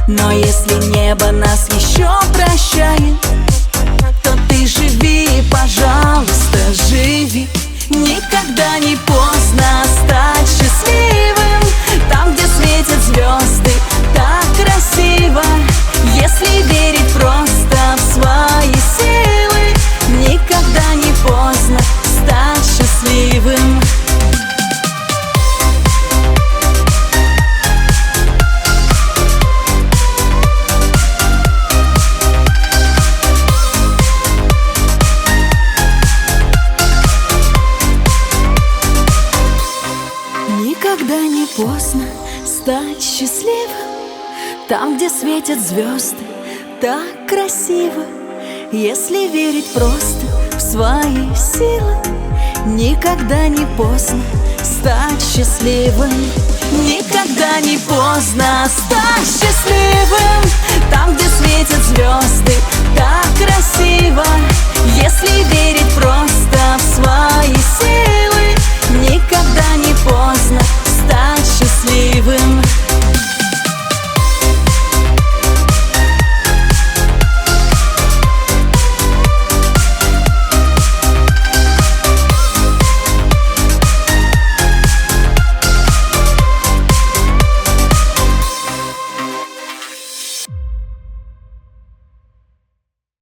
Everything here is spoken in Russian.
Но если небо нас еще прощает, то ты живи, пожалуйста, живи. Никогда не поздно стать счастливым. Там, где светят звезды, так красиво. Если верить просто в свои силы, никогда не поздно стать счастливым. Никогда не поздно стать счастливым. Там, где светят звезды, так красиво. Если верить просто в свои силы, никогда не поздно стать счастливым. Никогда не поздно стать счастливым.